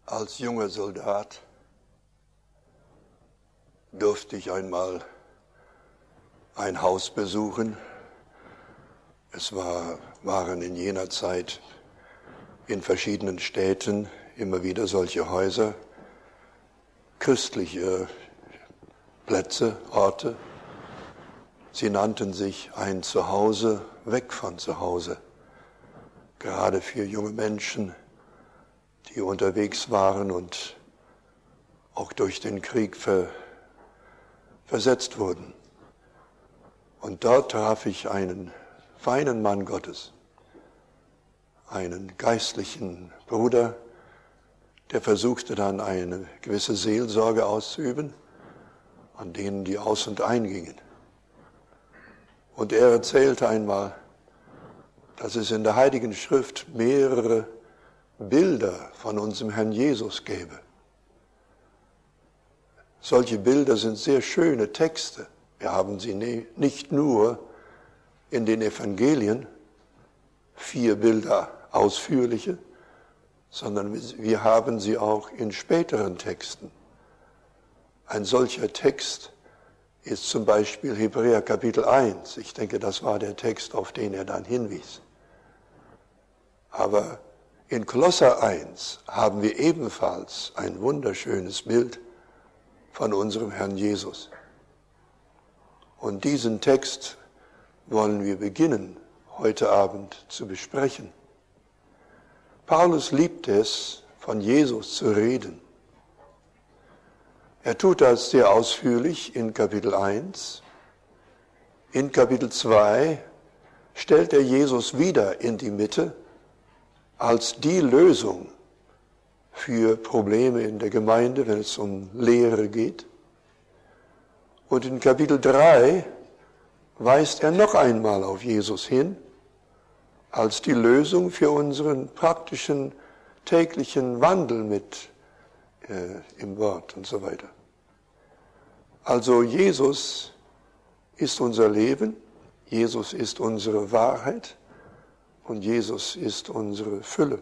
Als junger Soldat durfte ich einmal ein Haus besuchen. Es waren in jener Zeit in verschiedenen Städten immer wieder solche Häuser, christliche Plätze, Orte. Sie nannten sich ein Zuhause, weg von zu Hause. Gerade für junge Menschen, die unterwegs waren und auch durch den Krieg versetzt wurden. Und dort traf ich einen feinen Mann Gottes, einen geistlichen Bruder, der versuchte dann eine gewisse Seelsorge auszuüben, an denen die aus- und eingingen. Und er erzählte einmal, dass es in der Heiligen Schrift mehrere Bilder von unserem Herrn Jesus gäbe. Solche Bilder sind sehr schöne Texte. Wir haben sie nicht nur in den Evangelien, 4 Bilder ausführliche, sondern wir haben sie auch in späteren Texten. Ein solcher Text ist zum Beispiel Hebräer Kapitel 1. Ich denke, das war der Text, auf den er dann hinwies. Aber in Kolosser 1 haben wir ebenfalls ein wunderschönes Bild von unserem Herrn Jesus. Und diesen Text wollen wir beginnen, heute Abend zu besprechen. Paulus liebt es, von Jesus zu reden. Er tut das sehr ausführlich in Kapitel 1. In Kapitel 2 stellt er Jesus wieder in die Mitte als die Lösung für Probleme in der Gemeinde, wenn es um Lehre geht. Und in Kapitel 3 weist er noch einmal auf Jesus hin, als die Lösung für unseren praktischen täglichen Wandel mit im Wort und so weiter. Also Jesus ist unser Leben, Jesus ist unsere Wahrheit und Jesus ist unsere Fülle.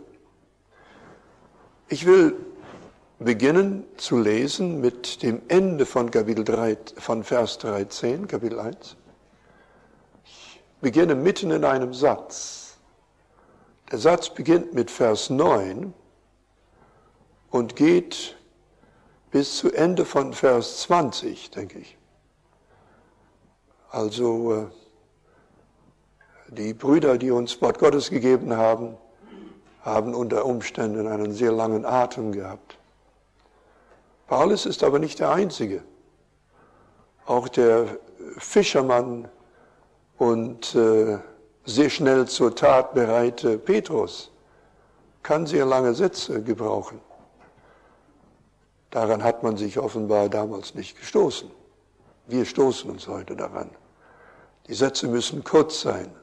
Ich will beginnen zu lesen mit dem Ende von Vers 13, Kapitel 1. Ich beginne mitten in einem Satz. Der Satz beginnt mit Vers 9 und geht bis zu Ende von Vers 20, denke ich. Also die Brüder, die uns Wort Gottes gegeben haben, haben unter Umständen einen sehr langen Atem gehabt. Paulus ist aber nicht der Einzige. Auch der Fischermann und sehr schnell zur Tat bereite Petrus kann sehr lange Sätze gebrauchen. Daran hat man sich offenbar damals nicht gestoßen. Wir stoßen uns heute daran. Die Sätze müssen kurz sein.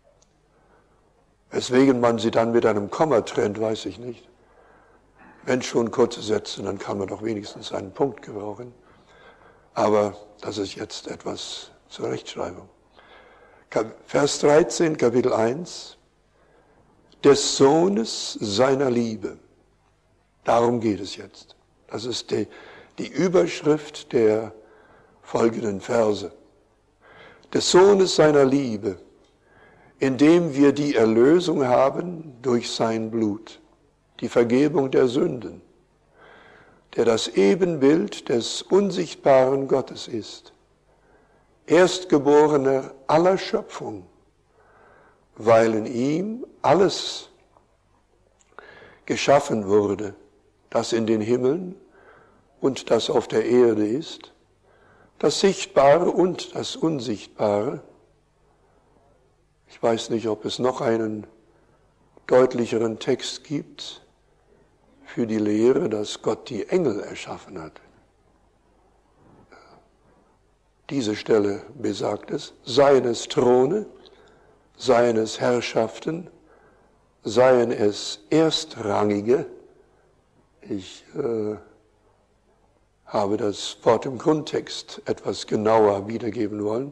Weswegen man sie dann mit einem Komma trennt, weiß ich nicht. Wenn schon kurze Sätze, dann kann man doch wenigstens einen Punkt gebrauchen. Aber das ist jetzt etwas zur Rechtschreibung. Vers 13, Kapitel 1. Des Sohnes seiner Liebe. Darum geht es jetzt. Das ist die Überschrift der folgenden Verse. Des Sohnes seiner Liebe, in dem wir die Erlösung haben durch sein Blut, die Vergebung der Sünden, der das Ebenbild des unsichtbaren Gottes ist, Erstgeborener aller Schöpfung, weil in ihm alles geschaffen wurde, das in den Himmeln und das auf der Erde ist, das Sichtbare und das Unsichtbare. Ich weiß nicht, ob es noch einen deutlicheren Text gibt für die Lehre, dass Gott die Engel erschaffen hat. Diese Stelle besagt es, seien es Throne, seien es Herrschaften, seien es Erstrangige. Ich habe das Wort im Grundtext etwas genauer wiedergeben wollen.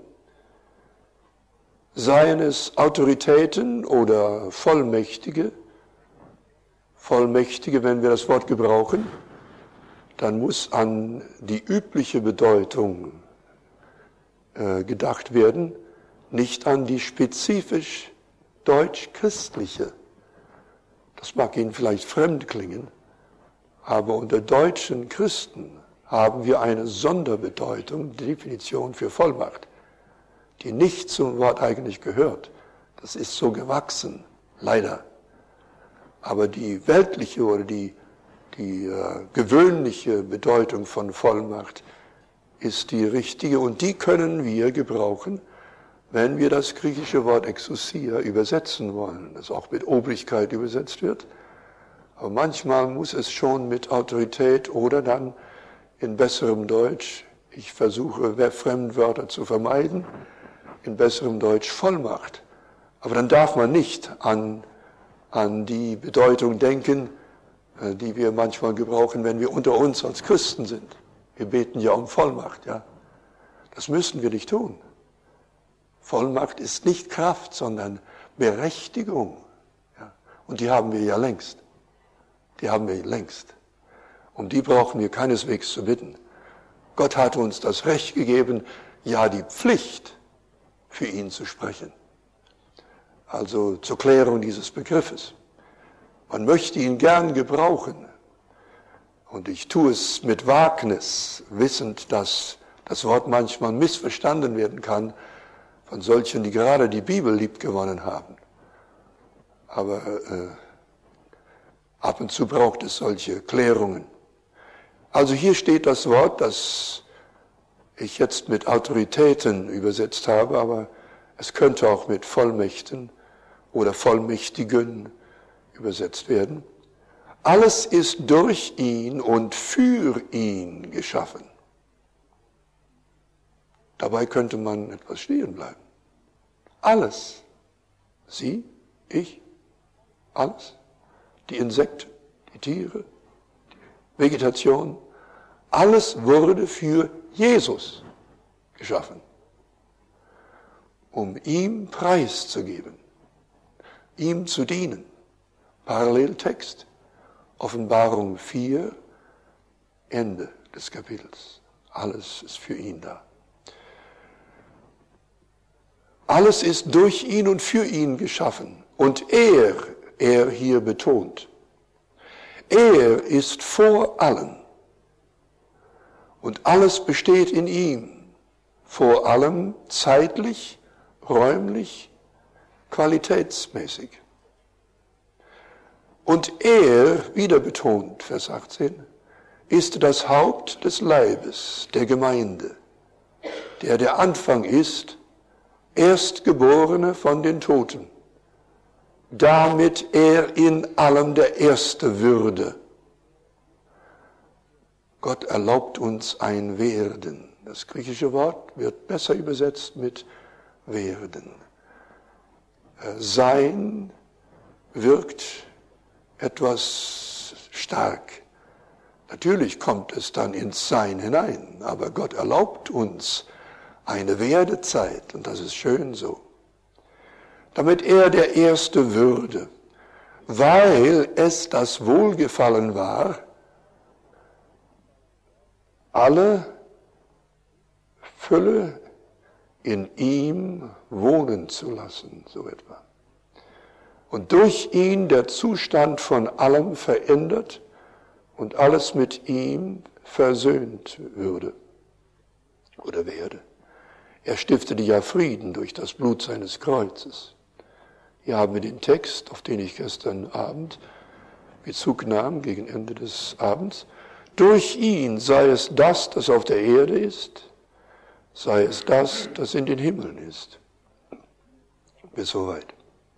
Seien es Autoritäten oder Vollmächtige, Vollmächtige, wenn wir das Wort gebrauchen, dann muss an die übliche Bedeutung gedacht werden, nicht an die spezifisch deutsch-christliche. Das mag Ihnen vielleicht fremd klingen, aber unter deutschen Christen haben wir eine Sonderbedeutung, Definition für Vollmacht, die nicht zum Wort eigentlich gehört. Das ist so gewachsen, leider. Aber die weltliche oder die gewöhnliche Bedeutung von Vollmacht ist die richtige und die können wir gebrauchen, wenn wir das griechische Wort Exousia übersetzen wollen, das auch mit Obrigkeit übersetzt wird. Aber manchmal muss es schon mit Autorität oder dann in besserem Deutsch, ich versuche Fremdwörter zu vermeiden, in besserem Deutsch Vollmacht. Aber dann darf man nicht an die Bedeutung denken, die wir manchmal gebrauchen, wenn wir unter uns als Christen sind. Wir beten ja um Vollmacht, ja. Das müssen wir nicht tun. Vollmacht ist nicht Kraft, sondern Berechtigung. Ja. Und die haben wir ja längst. Die haben wir längst. Um die brauchen wir keineswegs zu bitten. Gott hat uns das Recht gegeben, ja die Pflicht, für ihn zu sprechen. Also zur Klärung dieses Begriffes. Man möchte ihn gern gebrauchen. Und ich tue es mit Wagnis, wissend, dass das Wort manchmal missverstanden werden kann von solchen, die gerade die Bibel liebgewonnen haben. Aber ab und zu braucht es solche Klärungen. Also hier steht das Wort, das ich jetzt mit Autoritäten übersetzt habe, aber es könnte auch mit Vollmächten oder Vollmächtigen übersetzt werden. Alles ist durch ihn und für ihn geschaffen. Dabei könnte man etwas stehen bleiben. Alles. Sie, ich, alles. Die Insekten, die Tiere, die Vegetation. Alles wurde für Jesus geschaffen. Um ihm preiszugeben. Ihm zu dienen. Paralleltext. Offenbarung 4, Ende des Kapitels. Alles ist für ihn da. Alles ist durch ihn und für ihn geschaffen. Und er hier betont, er ist vor allem. Und alles besteht in ihm. Vor allem zeitlich, räumlich, qualitätsmäßig. Und er, wieder betont, Vers 18, ist das Haupt des Leibes, der Gemeinde, der Anfang ist, Erstgeborene von den Toten, damit er in allem der Erste würde. Gott erlaubt uns ein Werden. Das griechische Wort wird besser übersetzt mit Werden. Sein wirkt etwas stark. Natürlich kommt es dann ins Sein hinein, aber Gott erlaubt uns eine Werdezeit, und das ist schön so, damit er der Erste würde, weil es das Wohlgefallen war, alle Fülle in ihm wohnen zu lassen, so etwa. Und durch ihn der Zustand von allem verändert und alles mit ihm versöhnt würde oder werde. Er stiftete ja Frieden durch das Blut seines Kreuzes. Hier haben wir den Text, auf den ich gestern Abend Bezug nahm, gegen Ende des Abends. Durch ihn sei es das, das auf der Erde ist, sei es das, das in den Himmeln ist. Bis soweit.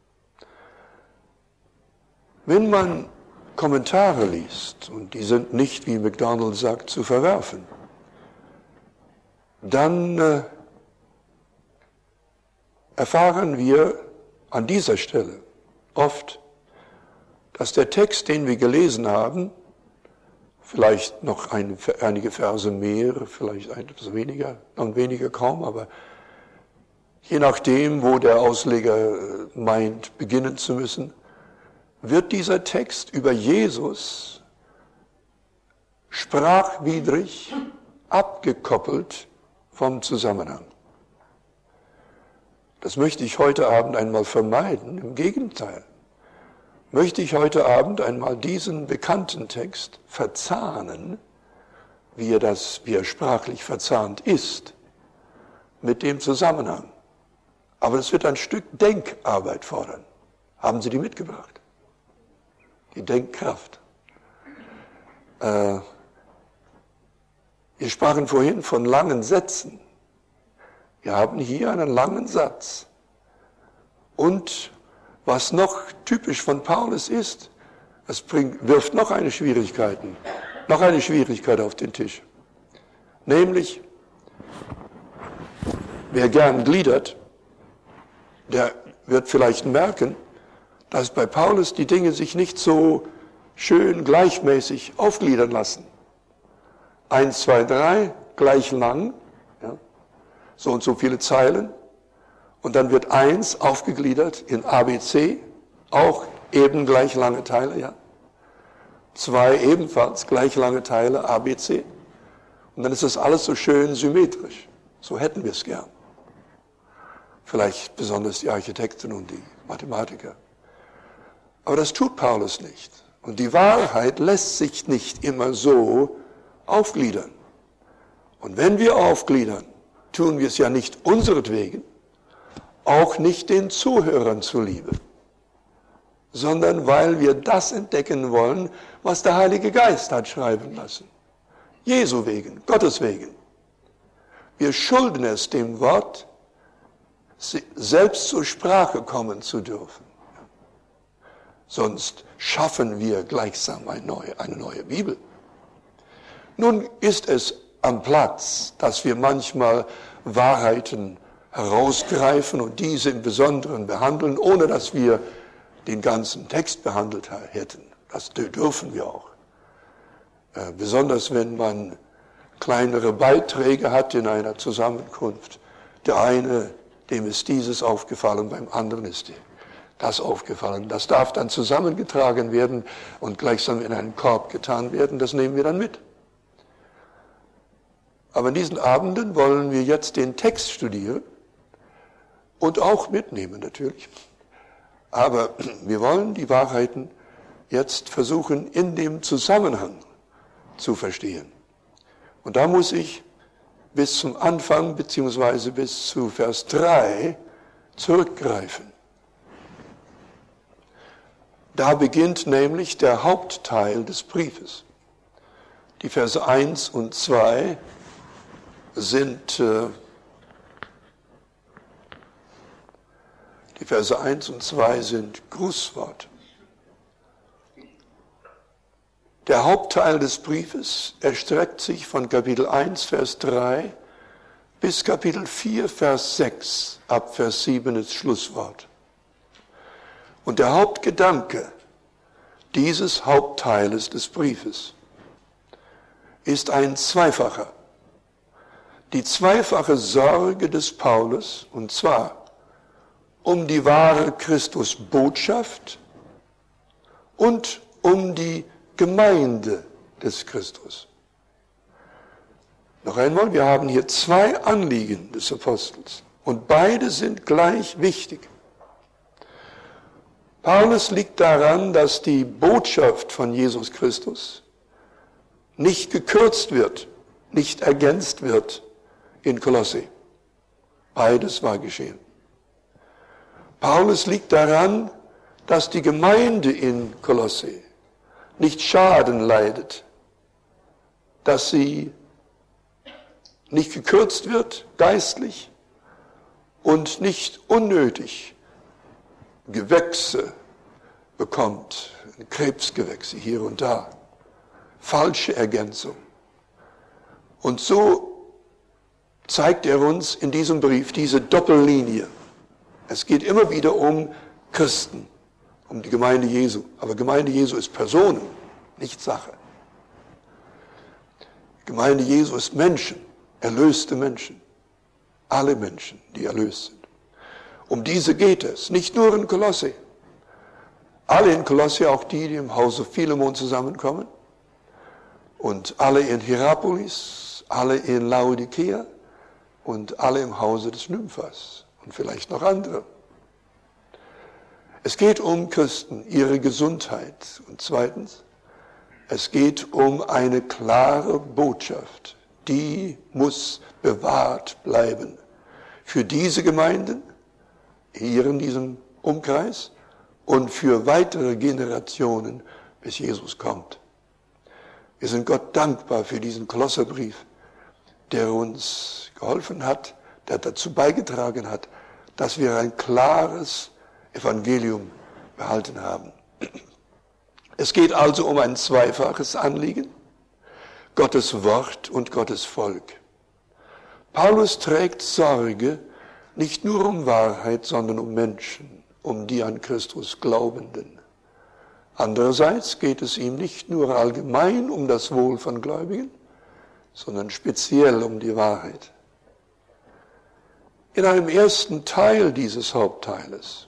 Wenn man Kommentare liest, und die sind nicht, wie MacDonald sagt, zu verwerfen, dann erfahren wir an dieser Stelle oft, dass der Text, den wir gelesen haben, vielleicht noch einige Verse mehr, vielleicht etwas weniger, noch weniger kaum, aber je nachdem, wo der Ausleger meint, beginnen zu müssen, wird dieser Text über Jesus sprachwidrig abgekoppelt vom Zusammenhang. Das möchte ich heute Abend einmal vermeiden. Im Gegenteil, möchte ich heute Abend einmal diesen bekannten Text verzahnen, wie er sprachlich verzahnt ist, mit dem Zusammenhang. Aber das wird ein Stück Denkarbeit fordern. Haben Sie die mitgebracht? Die Denkkraft. Wir sprachen vorhin von langen Sätzen. Wir haben hier einen langen Satz. Und was noch typisch von Paulus ist, es wirft noch eine Schwierigkeit auf den Tisch. Nämlich, wer gern gliedert, der wird vielleicht merken, dass bei Paulus die Dinge sich nicht so schön gleichmäßig aufgliedern lassen. 1, 2, 3, gleich lang, ja, so und so viele Zeilen. Und dann wird 1 aufgegliedert in ABC, auch eben gleich lange Teile, ja. 2 ebenfalls gleich lange Teile, ABC. Und dann ist das alles so schön symmetrisch. So hätten wir es gern. Vielleicht besonders die Architekten und die Mathematiker. Aber das tut Paulus nicht. Und die Wahrheit lässt sich nicht immer so aufgliedern. Und wenn wir aufgliedern, tun wir es ja nicht unseretwegen, auch nicht den Zuhörern zuliebe, sondern weil wir das entdecken wollen, was der Heilige Geist hat schreiben lassen. Jesu wegen, Gottes wegen. Wir schulden es dem Wort, selbst zur Sprache kommen zu dürfen. Sonst schaffen wir gleichsam eine neue Bibel. Nun ist es am Platz, dass wir manchmal Wahrheiten herausgreifen und diese im Besonderen behandeln, ohne dass wir den ganzen Text behandelt hätten. Das dürfen wir auch. Besonders wenn man kleinere Beiträge hat in einer Zusammenkunft. Der eine, dem ist dieses aufgefallen, beim anderen ist das aufgefallen. Das darf dann zusammengetragen werden und gleichsam in einen Korb getan werden. Das nehmen wir dann mit. Aber in diesen Abenden wollen wir jetzt den Text studieren und auch mitnehmen natürlich. Aber wir wollen die Wahrheiten jetzt versuchen, in dem Zusammenhang zu verstehen. Und da muss ich bis zum Anfang bzw. bis zu Vers 3 zurückgreifen. Da beginnt nämlich der Hauptteil des Briefes. Die Verse 1 und 2 sind Grußworte. Der Hauptteil des Briefes erstreckt sich von Kapitel 1, Vers 3 bis Kapitel 4, Vers 6. Ab Vers 7 ist Schlusswort. Und der Hauptgedanke dieses Hauptteiles des Briefes ist ein zweifacher. Die zweifache Sorge des Paulus, und zwar um die wahre Christusbotschaft und um die Gemeinde des Christus. Noch einmal, wir haben hier 2 Anliegen des Apostels und beide sind gleich wichtig. Paulus liegt daran, dass die Botschaft von Jesus Christus nicht gekürzt wird, nicht ergänzt wird in Kolosse. Beides war geschehen. Paulus liegt daran, dass die Gemeinde in Kolosse nicht Schaden leidet, dass sie nicht gekürzt wird geistlich und nicht unnötig Gewächse bekommt, Krebsgewächse hier und da, falsche Ergänzung. Und so zeigt er uns in diesem Brief diese Doppellinie. Es geht immer wieder um Christen, um die Gemeinde Jesu. Aber Gemeinde Jesu ist Personen, nicht Sache. Gemeinde Jesu ist Menschen, erlöste Menschen. Alle Menschen, die erlöst sind. Um diese geht es, nicht nur in Kolosse. Alle in Kolosse, auch die im Hause Philemon zusammenkommen. Und alle in Hierapolis, alle in Laodicea und alle im Hause des Nymphas und vielleicht noch andere. Es geht um Christen, ihre Gesundheit. Und zweitens, es geht um eine klare Botschaft, die muss bewahrt bleiben. Für diese Gemeinden, hier in diesem Umkreis und für weitere Generationen, bis Jesus kommt. Wir sind Gott dankbar für diesen Kolosserbrief, der uns geholfen hat, der dazu beigetragen hat, dass wir ein klares Evangelium behalten haben. Es geht also um ein zweifaches Anliegen, Gottes Wort und Gottes Volk. Paulus trägt Sorge nicht nur um Wahrheit, sondern um Menschen, um die an Christus Glaubenden. Andererseits geht es ihm nicht nur allgemein um das Wohl von Gläubigen, sondern speziell um die Wahrheit. In einem ersten Teil dieses Hauptteiles,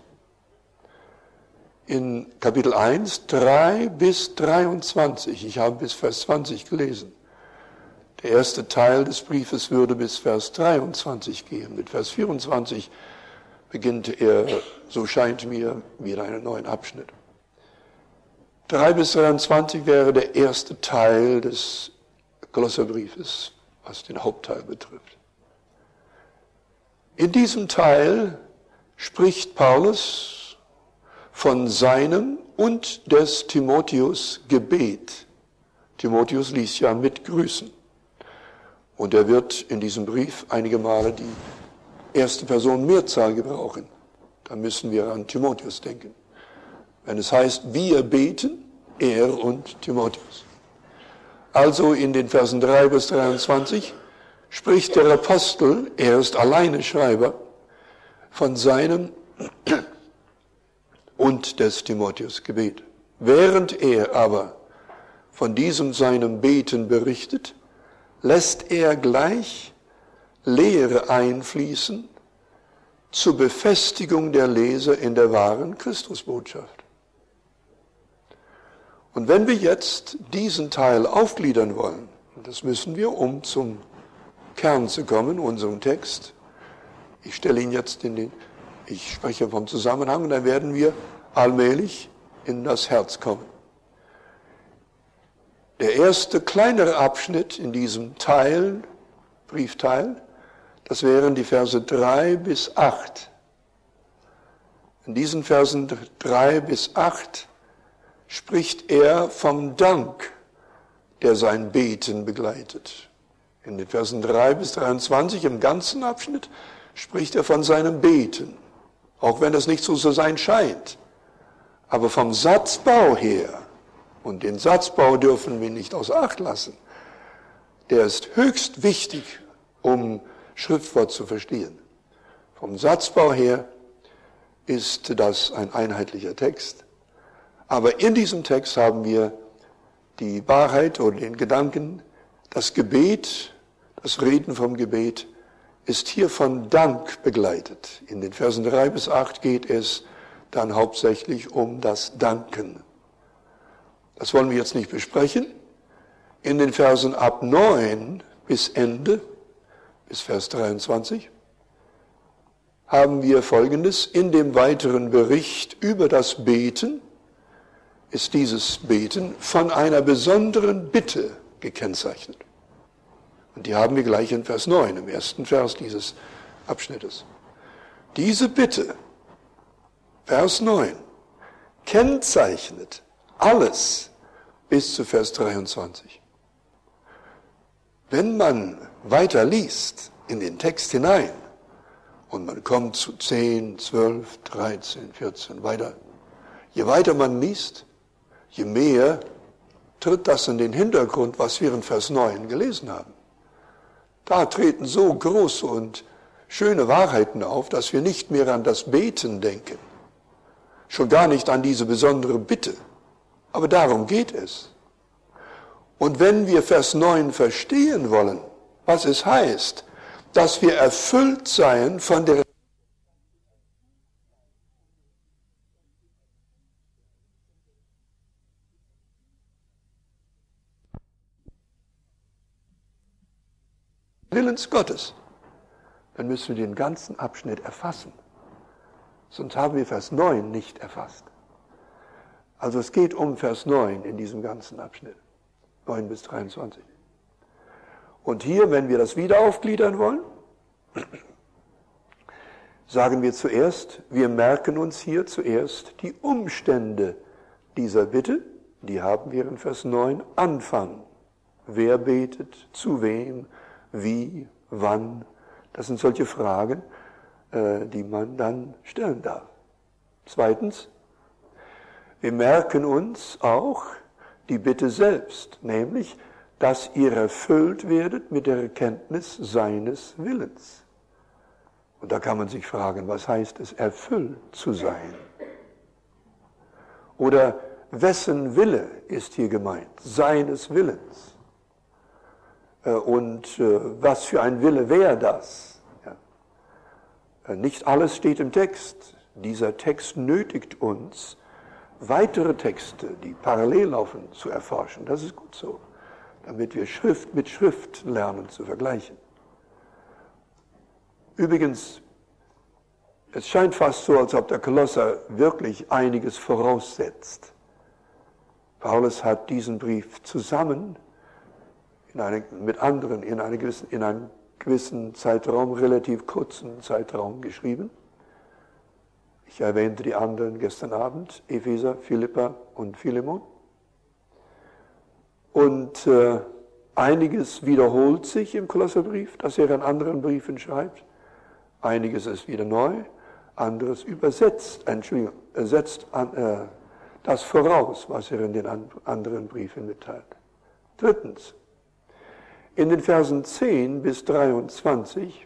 in Kapitel 1, 3 bis 23. Ich habe bis Vers 20 gelesen. Der erste Teil des Briefes würde bis Vers 23 gehen. Mit Vers 24 beginnt er, so scheint mir, wieder einen neuen Abschnitt. 3 bis 23 wäre der erste Teil des Kolosserbriefes, was den Hauptteil betrifft. In diesem Teil spricht Paulus von seinem und des Timotheus Gebet. Timotheus ließ ja mit grüßen. Und er wird in diesem Brief einige Male die erste Person Mehrzahl gebrauchen. Da müssen wir an Timotheus denken. Wenn es heißt, wir beten, er und Timotheus. Also in den Versen 3 bis 23 spricht der Apostel, er ist alleine Schreiber, von seinem und des Timotheus Gebet. Während er aber von diesem seinem Beten berichtet, lässt er gleich Lehre einfließen zur Befestigung der Leser in der wahren Christusbotschaft. Und wenn wir jetzt diesen Teil aufgliedern wollen, und das müssen wir, um zum Kern zu kommen, unserem Text, ich stelle ihn jetzt ich spreche vom Zusammenhang, und dann werden wir allmählich in das Herz kommen. Der erste kleinere Abschnitt in diesem Teil, Briefteil, das wären die Verse 3 bis 8. In diesen Versen 3 bis 8 spricht er vom Dank, der sein Beten begleitet. In den Versen 3 bis 23 im ganzen Abschnitt spricht er von seinem Beten, auch wenn das nicht so zu sein scheint. Aber vom Satzbau her, und den Satzbau dürfen wir nicht außer Acht lassen, der ist höchst wichtig, um Schriftwort zu verstehen. Vom Satzbau her ist das ein einheitlicher Text. Aber in diesem Text haben wir die Wahrheit oder den Gedanken, das Gebet, das Reden vom Gebet ist hier von Dank begleitet. In den Versen 3 bis 8 geht es dann hauptsächlich um das Danken. Das wollen wir jetzt nicht besprechen. In den Versen ab 9 bis Ende, bis Vers 23, haben wir Folgendes. In dem weiteren Bericht über das Beten ist dieses Beten von einer besonderen Bitte gekennzeichnet. Und die haben wir gleich in Vers 9, im ersten Vers dieses Abschnittes. Diese Bitte, Vers 9, kennzeichnet alles bis zu Vers 23. Wenn man weiter liest in den Text hinein und man kommt zu 10, 12, 13, 14, weiter, je weiter man liest, je mehr tritt das in den Hintergrund, was wir in Vers 9 gelesen haben. Da treten so große und schöne Wahrheiten auf, dass wir nicht mehr an das Beten denken. Schon gar nicht an diese besondere Bitte. Aber darum geht es. Und wenn wir Vers 9 verstehen wollen, was es heißt, dass wir erfüllt seien von der Willens Gottes, dann müssen wir den ganzen Abschnitt erfassen. Sonst haben wir Vers 9 nicht erfasst. Also es geht um Vers 9 in diesem ganzen Abschnitt, 9 bis 23. Und hier, wenn wir das wieder aufgliedern wollen, sagen wir zuerst, wir merken uns hier zuerst die Umstände dieser Bitte, die haben wir in Vers 9, Anfang. Wer betet, zu wem, wie, wann. Das sind solche Fragen, die man dann stellen darf. Zweitens, wir merken uns auch die Bitte selbst, nämlich, dass ihr erfüllt werdet mit der Erkenntnis seines Willens. Und da kann man sich fragen, was heißt es, erfüllt zu sein? Oder wessen Wille ist hier gemeint? Seines Willens. Und was für ein Wille wäre das? Ja. Nicht alles steht im Text. Dieser Text nötigt uns, weitere Texte, die parallel laufen, zu erforschen. Das ist gut so, damit wir Schrift mit Schrift lernen zu vergleichen. Übrigens, es scheint fast so, als ob der Kolosser wirklich einiges voraussetzt. Paulus hat diesen Brief zusammen mit anderen in einem gewissen Zeitraum, relativ kurzen Zeitraum geschrieben. Ich erwähnte die anderen gestern Abend, Epheser, Philipper und Philemon. Und einiges wiederholt sich im Kolosserbrief, das er in anderen Briefen schreibt. Einiges ist wieder neu, anderes setzt das voraus, was er in den anderen Briefen mitteilt. Drittens, in den Versen 10 bis 23,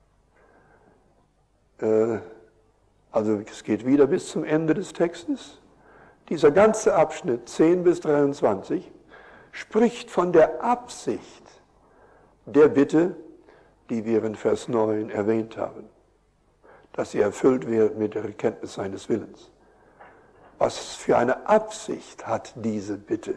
also es geht wieder bis zum Ende des Textes, dieser ganze Abschnitt 10 bis 23 spricht von der Absicht der Bitte, die wir in Vers 9 erwähnt haben, dass sie erfüllt wird mit der Erkenntnis seines Willens. Was für eine Absicht hat diese Bitte?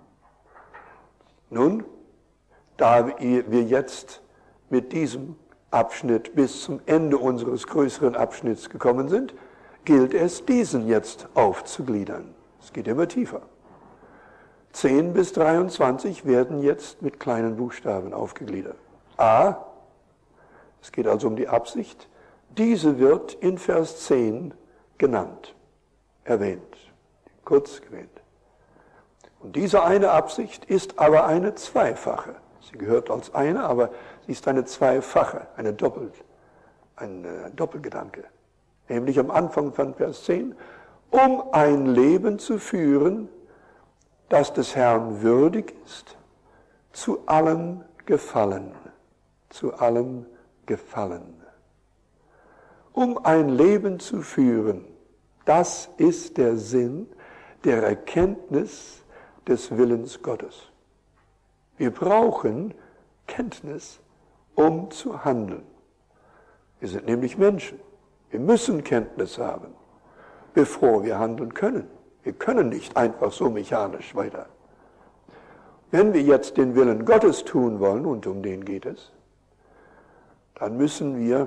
Nun, da wir jetzt mit diesem Abschnitt bis zum Ende unseres größeren Abschnitts gekommen sind, gilt es, diesen jetzt aufzugliedern. Es geht immer tiefer. 10 bis 23 werden jetzt mit kleinen Buchstaben aufgegliedert. A, es geht also um die Absicht. Diese wird in Vers 10 genannt, erwähnt, kurz erwähnt. Und diese eine Absicht ist aber eine zweifache. Sie gehört als eine, aber sie ist eine zweifache, ein Doppelgedanke. Nämlich am Anfang von Vers 10, um ein Leben zu führen, das des Herrn würdig ist, zu allem Gefallen. Zu allem Gefallen. Um ein Leben zu führen, das ist der Sinn der Erkenntnis des Willens Gottes. Wir brauchen Kenntnis, um zu handeln. Wir sind nämlich Menschen. Wir müssen Kenntnis haben, bevor wir handeln können. Wir können nicht einfach so mechanisch weiter. Wenn wir jetzt den Willen Gottes tun wollen, und um den geht es, dann müssen wir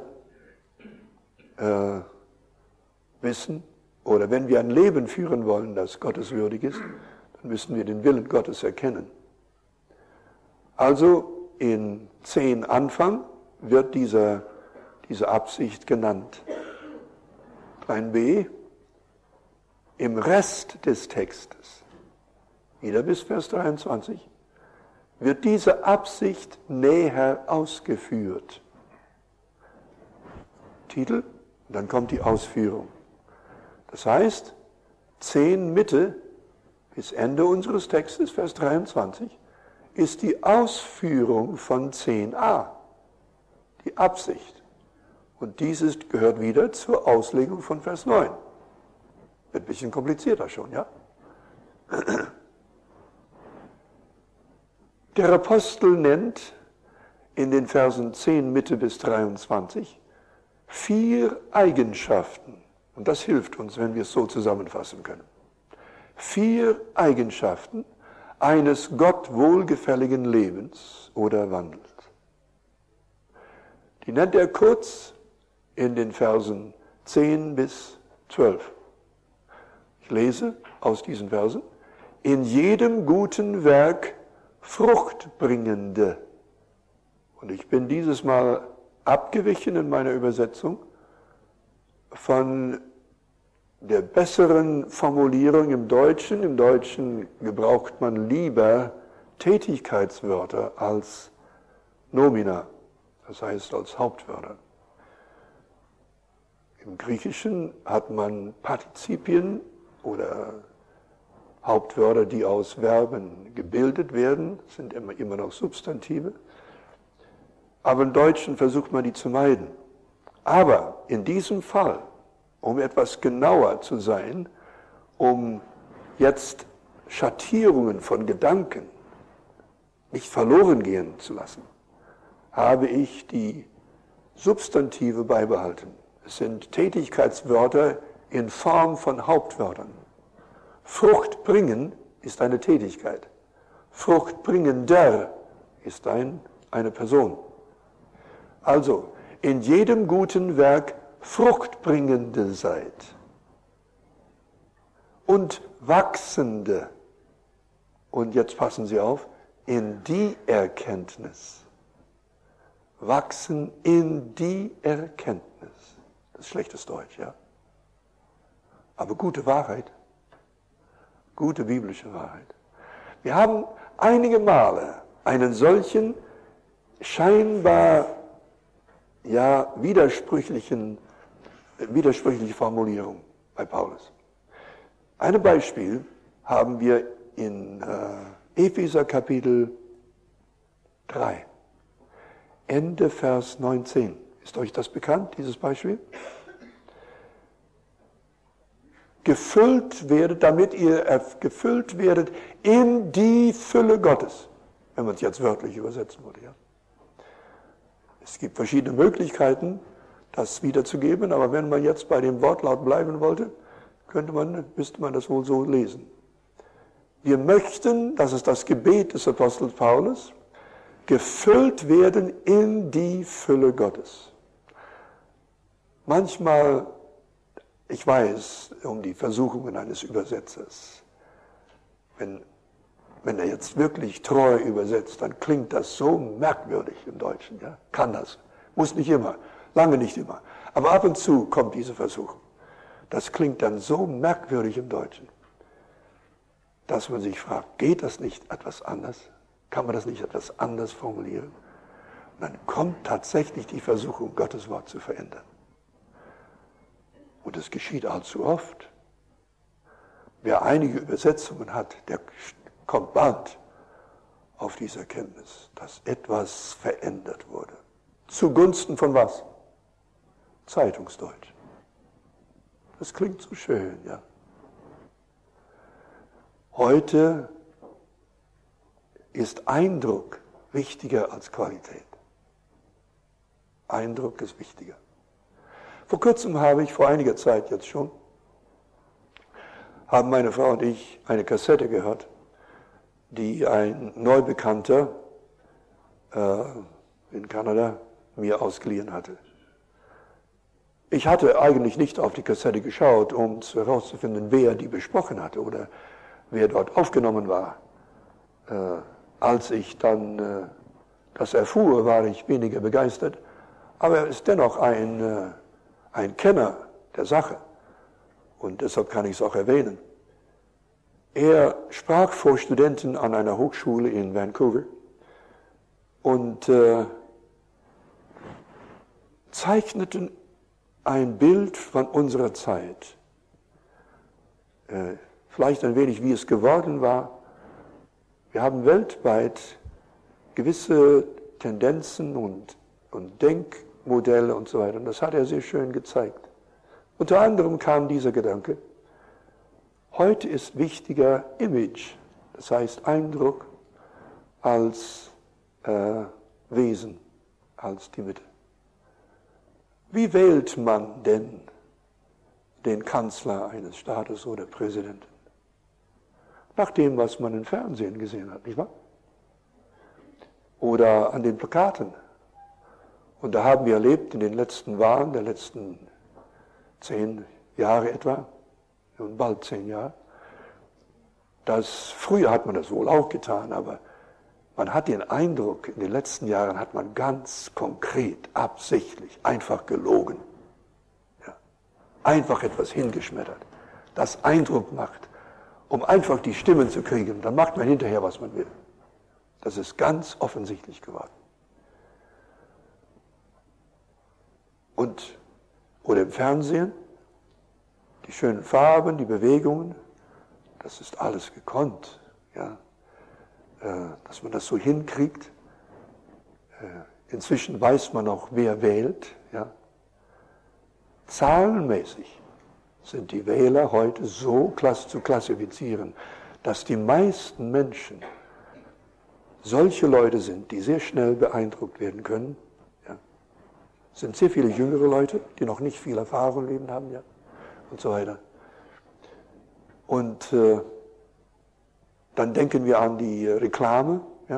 wissen, oder wenn wir ein Leben führen wollen, das gotteswürdig ist, dann müssen wir den Willen Gottes erkennen. Also in 10 Anfang wird diese Absicht genannt. Klein b, im Rest des Textes, wieder bis Vers 23, wird diese Absicht näher ausgeführt. Titel, dann kommt die Ausführung. Das heißt, 10 Mitte bis Ende unseres Textes, Vers 23, ist die Ausführung von 10a, die Absicht. Und dieses gehört wieder zur Auslegung von Vers 9. Wird ein bisschen komplizierter schon, ja? Der Apostel nennt in den Versen 10 Mitte bis 23 4 Eigenschaften. Und das hilft uns, wenn wir es so zusammenfassen können. 4 Eigenschaften eines Gott wohlgefälligen Lebens oder Wandels. Die nennt er kurz in den Versen 10 bis 12. Ich lese aus diesen Versen. In jedem guten Werk fruchtbringende. Und ich bin dieses Mal abgewichen in meiner Übersetzung von der besseren Formulierung im Deutschen. Im Deutschen gebraucht man lieber Tätigkeitswörter als Nomina, das heißt als Hauptwörter. Im Griechischen hat man Partizipien oder Hauptwörter, die aus Verben gebildet werden, sind immer noch Substantive. Aber im Deutschen versucht man die zu meiden. Aber in diesem Fall, um etwas genauer zu sein, um jetzt Schattierungen von Gedanken nicht verloren gehen zu lassen, habe ich die Substantive beibehalten. Es sind Tätigkeitswörter in Form von Hauptwörtern. Frucht bringen ist eine Tätigkeit. Fruchtbringender ist eine Person. Also, in jedem guten Werk fruchtbringende seid und wachsende. Und jetzt passen Sie auf, in die Erkenntnis. Wachsen in die Erkenntnis. Das ist schlechtes Deutsch, ja. Aber gute Wahrheit. Gute biblische Wahrheit. Wir haben einige Male einen solchen scheinbar widersprüchliche Formulierung bei Paulus. Ein Beispiel haben wir in Epheser Kapitel 3, Ende Vers 19. Ist euch das bekannt, dieses Beispiel? Gefüllt werdet, damit ihr gefüllt werdet in die Fülle Gottes. Wenn man es jetzt wörtlich übersetzen würde, ja. Es gibt verschiedene Möglichkeiten, das wiederzugeben, aber wenn man jetzt bei dem Wortlaut bleiben wollte, müsste man das wohl so lesen. Wir möchten, das ist das Gebet des Apostels Paulus, gefüllt werden in die Fülle Gottes. Manchmal, ich weiß um die Versuchungen eines Übersetzers, wenn er jetzt wirklich treu übersetzt, dann klingt das so merkwürdig im Deutschen. Ja? Kann das. Muss nicht immer. Lange nicht immer. Aber ab und zu kommt diese Versuchung. Das klingt dann so merkwürdig im Deutschen, dass man sich fragt, geht das nicht etwas anders? Kann man das nicht etwas anders formulieren? Und dann kommt tatsächlich die Versuchung, Gottes Wort zu verändern. Und es geschieht allzu oft. Wer einige Übersetzungen hat, der kommt bald auf diese Erkenntnis, dass etwas verändert wurde. Zugunsten von was? Zeitungsdeutsch. Das klingt so schön, ja. Heute ist Eindruck wichtiger als Qualität. Eindruck ist wichtiger. Vor kurzem habe ich, vor einiger Zeit jetzt schon, haben meine Frau und ich eine Kassette gehört, die ein Neubekannter in Kanada mir ausgeliehen hatte. Ich hatte eigentlich nicht auf die Kassette geschaut, um herauszufinden, wer die besprochen hatte oder wer dort aufgenommen war. Als ich dann das erfuhr, war ich weniger begeistert, aber er ist dennoch ein Kenner der Sache und deshalb kann ich es auch erwähnen. Er sprach vor Studenten an einer Hochschule in Vancouver und zeichneten ein Bild von unserer Zeit. Vielleicht ein wenig, wie es geworden war. Wir haben weltweit gewisse Tendenzen und Denkmodelle und so weiter. Und das hat er sehr schön gezeigt. Unter anderem kam dieser Gedanke, heute ist wichtiger Image, das heißt Eindruck, als Wesen, als die Mitte. Wie wählt man denn den Kanzler eines Staates oder Präsidenten? Nach dem, was man im Fernsehen gesehen hat, nicht wahr? Oder an den Plakaten. Und da haben wir erlebt in den letzten Wahlen, der letzten 10 Jahre etwa, und bald 10 Jahre, dass früher hat man das wohl auch getan, aber man hat den Eindruck, in den letzten Jahren hat man ganz konkret, absichtlich, einfach gelogen. Ja. Einfach etwas hingeschmettert, das Eindruck macht, um einfach die Stimmen zu kriegen. Dann macht man hinterher, was man will. Das ist ganz offensichtlich geworden. Oder im Fernsehen, die schönen Farben, die Bewegungen, das ist alles gekonnt, ja. Dass man das so hinkriegt. Inzwischen weiß man auch, wer wählt, ja. Zahlenmäßig sind die Wähler heute so zu klassifizieren, dass die meisten Menschen solche Leute sind, die sehr schnell beeindruckt werden können. Ja. Es sind sehr viele jüngere Leute, die noch nicht viel Erfahrung im Leben haben, ja, und so weiter. Und dann denken wir an die Reklame, ja.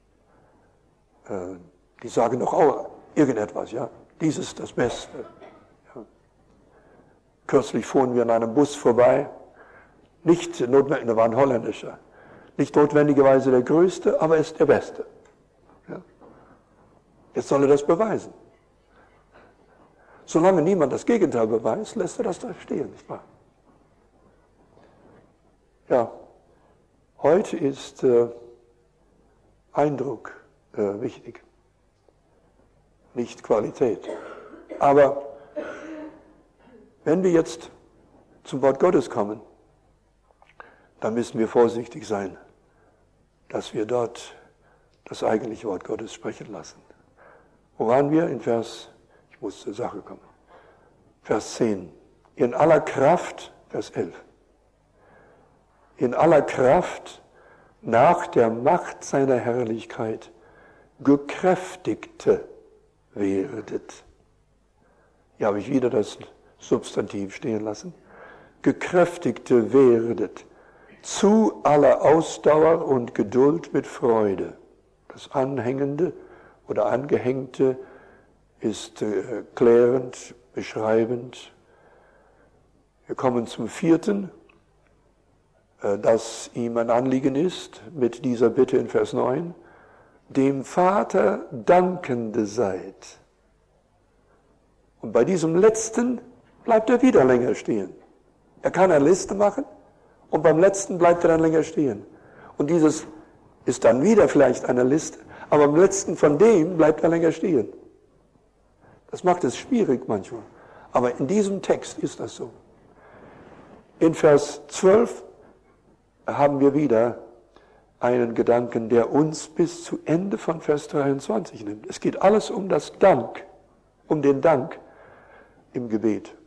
Die sagen doch auch irgendetwas, ja. Dies ist das Beste. Ja. Kürzlich fuhren wir an einem Bus vorbei, nicht notwendig, da war ein holländischer, nicht notwendigerweise der Größte, aber er ist der Beste. Ja. Jetzt soll er das beweisen. Solange niemand das Gegenteil beweist, lässt er das da stehen, nicht wahr? Ja. Heute ist Eindruck wichtig, nicht Qualität. Aber wenn wir jetzt zum Wort Gottes kommen, dann müssen wir vorsichtig sein, dass wir dort das eigentliche Wort Gottes sprechen lassen. Wo waren wir? In Vers, ich muss zur Sache kommen, Vers 10. In aller Kraft, Vers 11. In aller Kraft nach der Macht seiner Herrlichkeit gekräftigte werdet. Hier habe ich wieder das Substantiv stehen lassen. Gekräftigte werdet zu aller Ausdauer und Geduld mit Freude. Das Anhängende oder Angehängte ist klärend, beschreibend. Wir kommen zum 4., das ihm ein Anliegen ist, mit dieser Bitte in Vers 9, dem Vater dankende seid. Und bei diesem letzten bleibt er wieder länger stehen. Er kann eine Liste machen und beim letzten bleibt er dann länger stehen. Und dieses ist dann wieder vielleicht eine Liste, aber am letzten von dem bleibt er länger stehen. Das macht es schwierig manchmal. Aber in diesem Text ist das so. In Vers 12 haben wir wieder einen Gedanken, der uns bis zu Ende von Vers 23 nimmt. Es geht alles um das Dank, um den Dank im Gebet.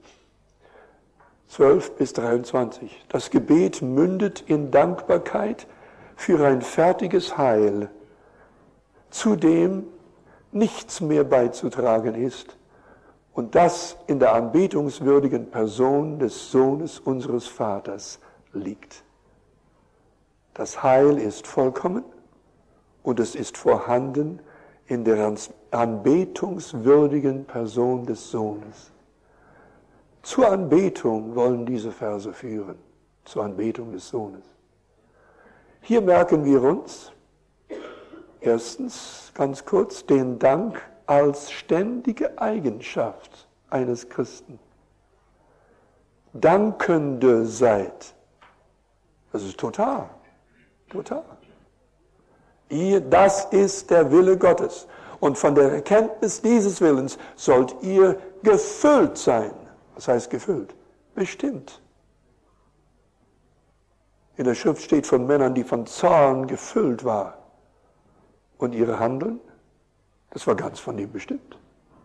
12 bis 23. Das Gebet mündet in Dankbarkeit für ein fertiges Heil, zu dem nichts mehr beizutragen ist, und das in der anbetungswürdigen Person des Sohnes unseres Vaters liegt. Das Heil ist vollkommen und es ist vorhanden in der anbetungswürdigen Person des Sohnes. Zur Anbetung wollen diese Verse führen, zur Anbetung des Sohnes. Hier merken wir uns, erstens, ganz kurz, den Dank als ständige Eigenschaft eines Christen. Dankende seid. Das ist total. Das ist der Wille Gottes. Und von der Erkenntnis dieses Willens sollt ihr gefüllt sein. Was heißt gefüllt? Bestimmt. In der Schrift steht von Männern, die von Zorn gefüllt waren. Und ihre Handeln, das war ganz von ihm bestimmt.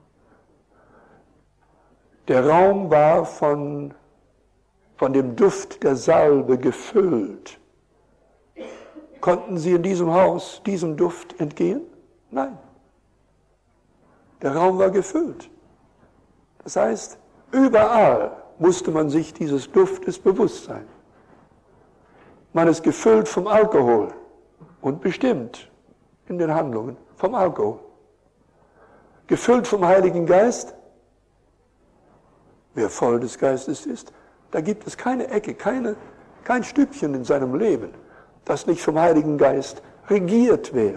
Der Raum war von dem Duft der Salbe gefüllt. Konnten sie in diesem Haus diesem Duft entgehen? Nein. Der Raum war gefüllt. Das heißt, überall musste man sich dieses Duftes bewusst sein. Man ist gefüllt vom Alkohol und bestimmt in den Handlungen vom Alkohol. gefüllt vom Heiligen Geist. Wer voll des Geistes ist, da gibt es keine Ecke, kein Stückchen in seinem Leben, das nicht vom Heiligen Geist regiert wäre.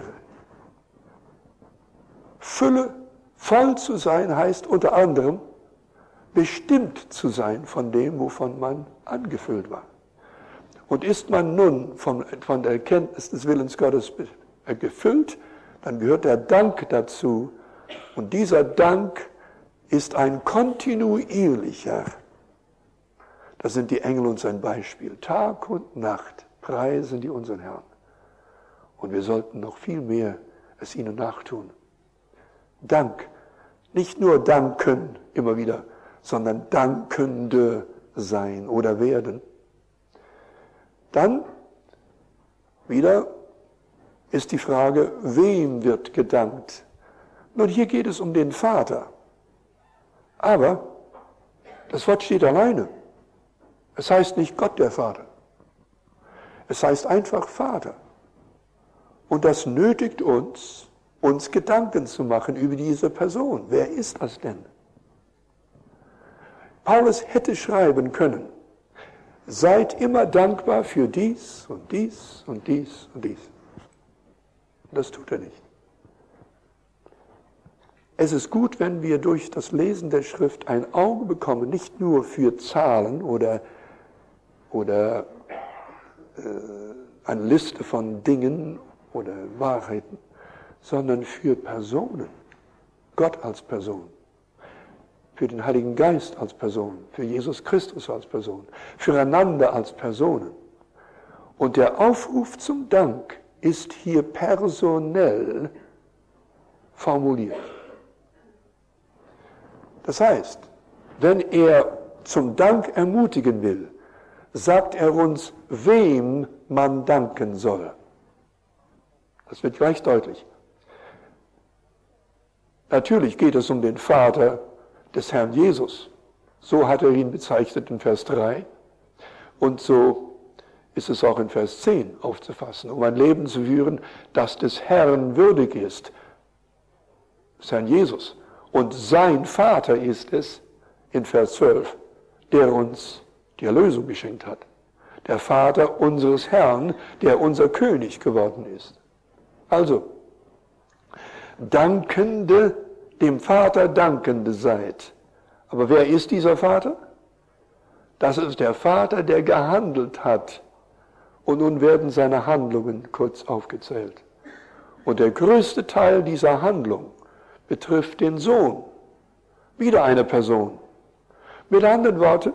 Fülle, voll zu sein, heißt unter anderem, bestimmt zu sein von dem, wovon man angefüllt war. Und ist man nun von der Erkenntnis des Willens Gottes gefüllt, dann gehört der Dank dazu. Und dieser Dank ist ein kontinuierlicher. Da sind die Engel uns ein Beispiel. Tag und Nacht preisen die unseren Herrn. Und wir sollten noch viel mehr es ihnen nachtun. Dank. Nicht nur danken immer wieder, sondern Dankende sein oder werden. Dann wieder ist die Frage, wem wird gedankt? Nun, hier geht es um den Vater. Aber das Wort steht alleine. Es heißt nicht Gott der Vater. Es heißt einfach Vater. Und das nötigt uns, uns Gedanken zu machen über diese Person. Wer ist das denn? Paulus hätte schreiben können, seid immer dankbar für dies und dies und dies und dies. Das tut er nicht. Es ist gut, wenn wir durch das Lesen der Schrift ein Auge bekommen, nicht nur für Zahlen oder eine Liste von Dingen oder Wahrheiten, sondern für Personen. Gott als Person, für den Heiligen Geist als Person, für Jesus Christus als Person, füreinander als Personen. Und der Aufruf zum Dank ist hier personell formuliert. Das heißt, wenn er zum Dank ermutigen will, sagt er uns, wem man danken soll. Das wird gleich deutlich. Natürlich geht es um den Vater des Herrn Jesus. So hat er ihn bezeichnet in Vers 3. Und so ist es auch in Vers 10 aufzufassen, um ein Leben zu führen, das des Herrn würdig ist, des Herrn Jesus. Und sein Vater ist es, in Vers 12, der uns die Erlösung geschenkt hat. Der Vater unseres Herrn, der unser König geworden ist. Also, Dankende, dem Vater Dankende seid. Aber wer ist dieser Vater? Das ist der Vater, der gehandelt hat. Und nun werden seine Handlungen kurz aufgezählt. Und der größte Teil dieser Handlung betrifft den Sohn. Wieder eine Person. Mit anderen Worten,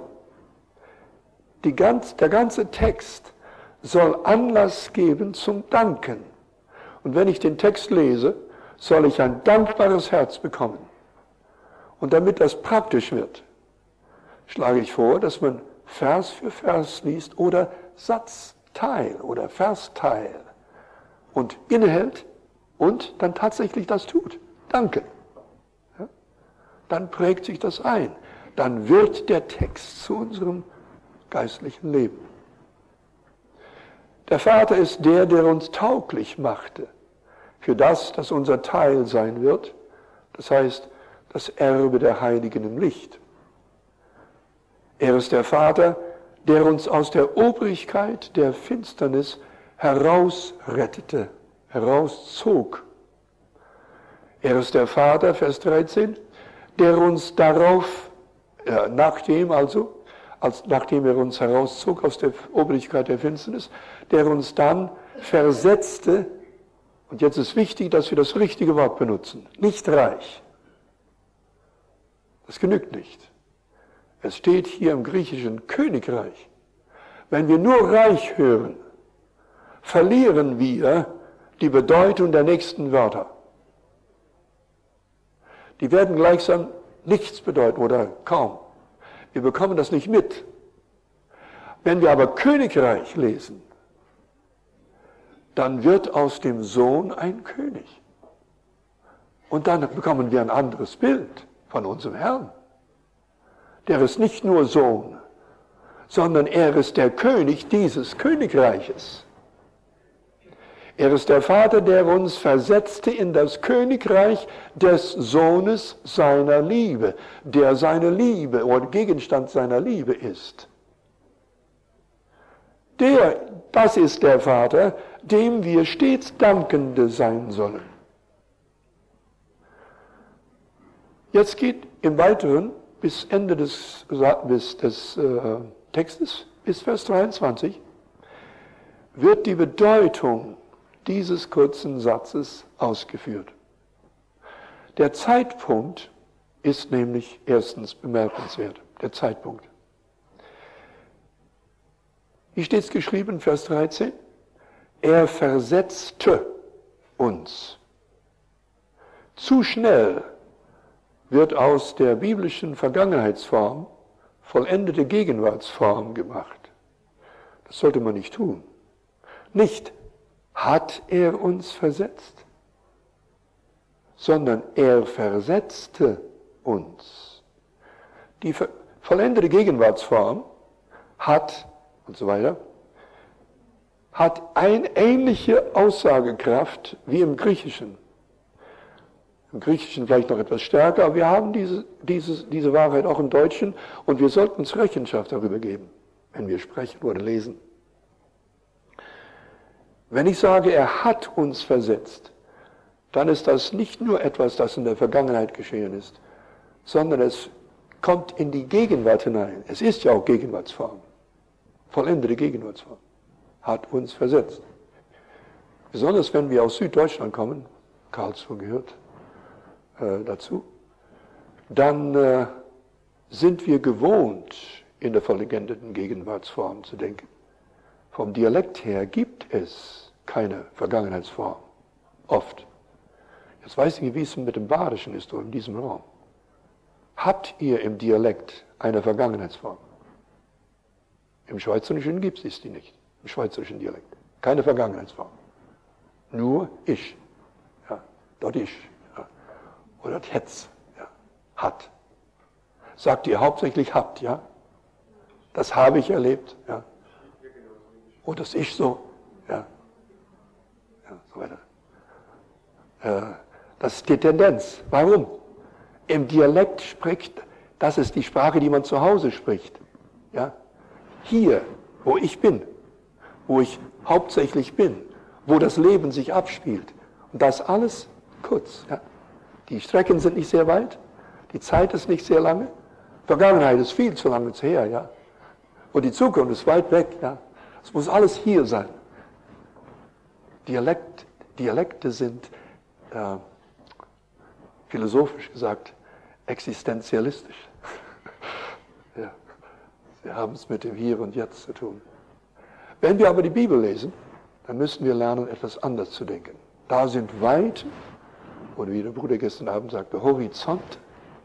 der ganze Text soll Anlass geben zum Danken. Und wenn ich den Text lese, soll ich ein dankbares Herz bekommen. Und damit das praktisch wird, schlage ich vor, dass man Vers für Vers liest oder Satzteil oder Versteil und innehält und dann tatsächlich das tut. Danke. Ja? Dann prägt sich das ein. Dann wird der Text zu unserem geistlichen Leben. Der Vater ist der, der uns tauglich machte für das, das unser Teil sein wird, das heißt, das Erbe der Heiligen im Licht. Er ist der Vater, der uns aus der Obrigkeit der Finsternis herausrettete, herauszog. Er ist der Vater, Vers 13, der uns darauf, nachdem er uns herauszog aus der Obrigkeit der Finsternis, der uns dann versetzte, und jetzt ist wichtig, dass wir das richtige Wort benutzen, nicht reich. Das genügt nicht. Es steht hier im Griechischen Königreich. Wenn wir nur reich hören, verlieren wir die Bedeutung der nächsten Wörter. Die werden gleichsam nichts bedeuten oder kaum. Wir bekommen das nicht mit. Wenn wir aber Königreich lesen, dann wird aus dem Sohn ein König. Und dann bekommen wir ein anderes Bild von unserem Herrn. Der ist nicht nur Sohn, sondern er ist der König dieses Königreiches. Er ist der Vater, der uns versetzte in das Königreich des Sohnes seiner Liebe, der seine Liebe oder Gegenstand seiner Liebe ist. Das ist der Vater, dem wir stets Dankende sein sollen. Jetzt geht im Weiteren bis Ende des Textes, bis Vers 23, wird die Bedeutung dieses kurzen Satzes ausgeführt. Der Zeitpunkt ist nämlich erstens bemerkenswert. Der Zeitpunkt. Hier steht es geschrieben, Vers 13, er versetzte uns. Zu schnell wird aus der biblischen Vergangenheitsform vollendete Gegenwartsform gemacht. Das sollte man nicht tun. Nicht hat er uns versetzt, sondern er versetzte uns. Die vollendete Gegenwartsform hat und so weiter, hat eine ähnliche Aussagekraft wie im Griechischen. Im Griechischen vielleicht noch etwas stärker, aber wir haben diese Wahrheit auch im Deutschen und wir sollten uns Rechenschaft darüber geben, wenn wir sprechen oder lesen. Wenn ich sage, er hat uns versetzt, dann ist das nicht nur etwas, das in der Vergangenheit geschehen ist, sondern es kommt in die Gegenwart hinein. Es ist ja auch Gegenwartsform. Vollendete Gegenwartsform. Hat uns versetzt. Besonders wenn wir aus Süddeutschland kommen, Karlsruhe gehört dazu, dann sind wir gewohnt, in der vollendeten Gegenwartsform zu denken. Vom Dialekt her gibt es keine Vergangenheitsform. Oft. Jetzt weiß ich nicht, wie es mit dem Badischen ist oder in diesem Raum. Habt ihr im Dialekt eine Vergangenheitsform? Im Schweizerischen gibt es die nicht. Im schweizerischen Dialekt. Keine Vergangenheitsform. Nur ich. Ja, dort ich. Ja. Oder hetz. Ja. Hat. Sagt ihr hauptsächlich habt, ja? Das habe ich erlebt, ja. Und das Ich so, ja. Ja, so weiter. Das ist die Tendenz. Warum? Im Dialekt spricht, das ist die Sprache, die man zu Hause spricht. Ja? Hier, wo ich bin, wo ich hauptsächlich bin, wo das Leben sich abspielt. Und das alles kurz. Ja? Die Strecken sind nicht sehr weit, die Zeit ist nicht sehr lange, Vergangenheit ist viel zu lange her, ja. Und die Zukunft ist weit weg, ja. Es muss alles hier sein. Dialekte sind, philosophisch gesagt, existenzialistisch. Ja. Sie haben es mit dem Hier und Jetzt zu tun. Wenn wir aber die Bibel lesen, dann müssen wir lernen, etwas anders zu denken. Da sind Weiten, oder wie der Bruder gestern Abend sagte, Horizont,